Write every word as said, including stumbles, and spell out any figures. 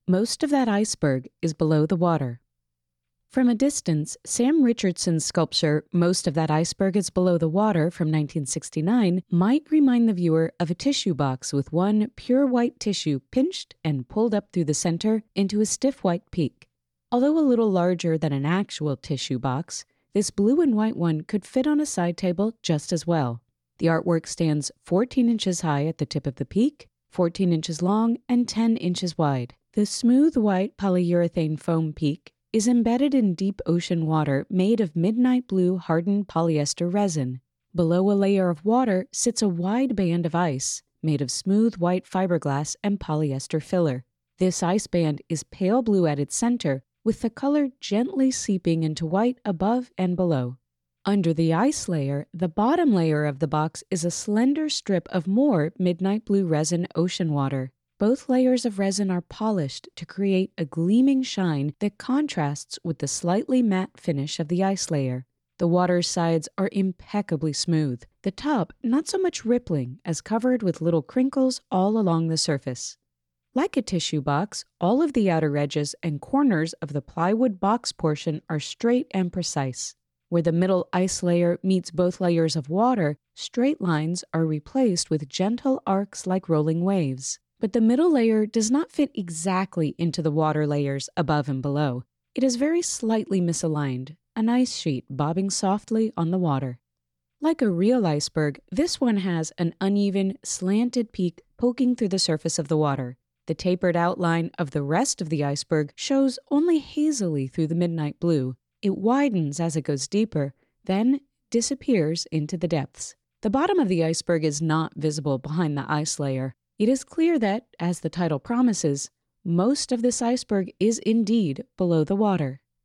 Most of that iceberg is below the water. From a distance, Sam Richardson's sculpture, Most of That Iceberg is Below the Water from nineteen sixty-nine, might remind the viewer of a tissue box with one pure white tissue pinched and pulled up through the center into a stiff white peak. Although a little larger than an actual tissue box, this blue and white one could fit on a side table just as well. The artwork stands fourteen inches high at the tip of the peak, fourteen inches long, and ten inches wide. The smooth white polyurethane foam peak is embedded in deep ocean water made of midnight blue hardened polyester resin. Below a layer of water sits a wide band of ice made of smooth white fiberglass and polyester filler. This ice band is pale blue at its center, with the color gently seeping into white above and below. Under the ice layer, the bottom layer of the box is a slender strip of more midnight blue resin ocean water. Both layers of resin are polished to create a gleaming shine that contrasts with the slightly matte finish of the ice layer. The water's sides are impeccably smooth, the top not so much rippling as covered with little crinkles all along the surface. Like a tissue box, all of the outer edges and corners of the plywood box portion are straight and precise. Where the middle ice layer meets both layers of water, straight lines are replaced with gentle arcs like rolling waves. But the middle layer does not fit exactly into the water layers above and below. It is very slightly misaligned, an ice sheet bobbing softly on the water. Like a real iceberg, this one has an uneven, slanted peak poking through the surface of the water. The tapered outline of the rest of the iceberg shows only hazily through the midnight blue. It widens as it goes deeper, then disappears into the depths. The bottom of the iceberg is not visible behind the ice layer. It is clear that, as the title promises, most of this iceberg is indeed below the water.